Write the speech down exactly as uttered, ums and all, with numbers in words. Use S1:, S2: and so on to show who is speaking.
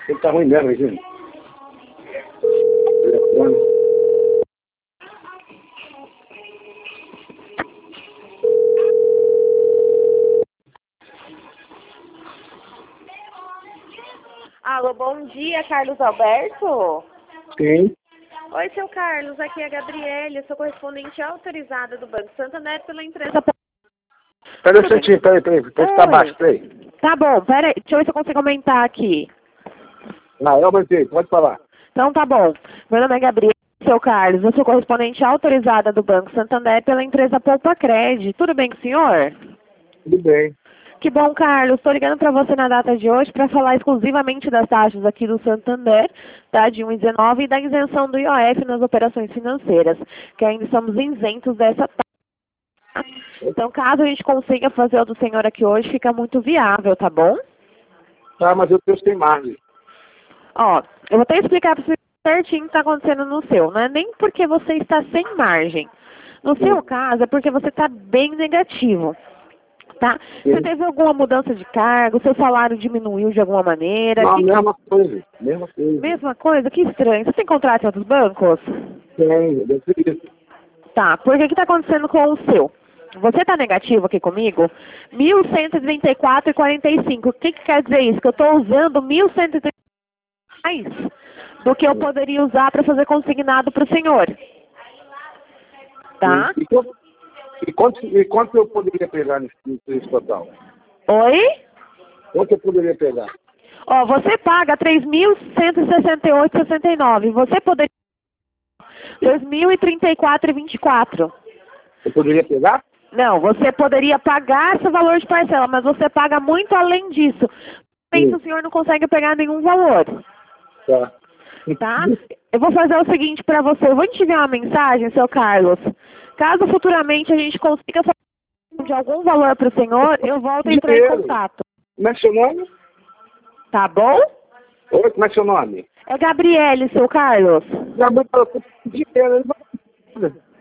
S1: Ele tá ruim mesmo, Regina. Telefone.
S2: Alô, bom dia, Carlos Alberto?
S1: Sim.
S2: Oi, seu Carlos, aqui é a Gabriele, eu sou correspondente autorizada do Banco Santander pela empresa...
S1: Peraí um instantinho, peraí, peraí. Pode ficar baixo, peraí.
S2: Tá bom, peraí, deixa eu ver se eu consigo aumentar aqui.
S1: Não, eu aumentei, pode falar.
S2: Então tá bom. Meu nome é Gabriele, seu Carlos, eu sou correspondente autorizada do Banco Santander pela empresa Poupa Cred. Tudo bem com o senhor?
S1: Tudo bem.
S2: Que bom, Carlos. Estou ligando para você na data de hoje para falar exclusivamente das taxas aqui do Santander, tá? De um e dezenove e da isenção do I O F nas operações financeiras, que ainda somos isentos dessa taxa. Então, caso a gente consiga fazer o do senhor aqui hoje, fica muito viável, tá bom?
S1: Tá, mas eu tenho sem margem.
S2: Ó, eu vou até explicar para você certinho o que está acontecendo no seu. Não é nem porque você está sem margem. No seu caso, é porque você está bem negativo. Tá? Você teve alguma mudança de cargo? Seu salário diminuiu de alguma maneira?
S1: Não,
S2: que...
S1: mesma coisa, mesma coisa.
S2: Mesma coisa? Que estranho. Você tem contrato em outros bancos?
S1: Tem, deve ser isso.
S2: Tá, por que que tá acontecendo com o seu? Você está negativo aqui comigo? mil cento e trinta e quatro reais e quarenta e cinco. O que que quer dizer isso? Que eu estou usando mil cento e trinta reais do que eu poderia usar para fazer consignado para o senhor. Tá?
S1: E, e, quanto, e, quanto, e quanto eu poderia pegar nesse, nesse total?
S2: Oi?
S1: Quanto eu poderia pegar?
S2: Ó, você paga três mil cento e sessenta e oito reais e sessenta e nove centavos. Você poderia dois mil e trinta e quatro reais e vinte e quatro centavos.
S1: Eu poderia pegar?
S2: Não, você poderia pagar esse valor de parcela, mas você paga muito além disso. Porém, o senhor não consegue pegar nenhum valor.
S1: Tá.
S2: Tá? Eu vou fazer o seguinte para você. Eu vou te enviar uma mensagem, seu Carlos. Caso futuramente a gente consiga fazer de algum valor para o senhor, eu volto a entrar em contato.
S1: Como é seu nome?
S2: Tá bom?
S1: Oi, como é seu nome?
S2: É Gabriele, seu Carlos.
S1: Gabriel, dinheiro.